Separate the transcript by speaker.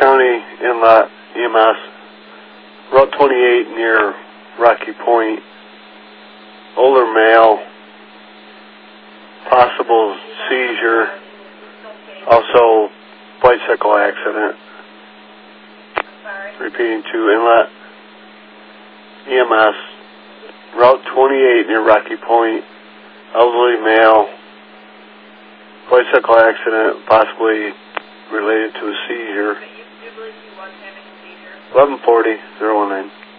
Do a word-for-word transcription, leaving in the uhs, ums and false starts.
Speaker 1: County Inlet E M S, Route twenty-eight near Rocky Point, older male, possible seizure, also bicycle accident. Repeating to Inlet E M S, Route twenty-eight near Rocky Point, elderly male, bicycle accident, possibly related to a seizure. eleven forty, zero one nine.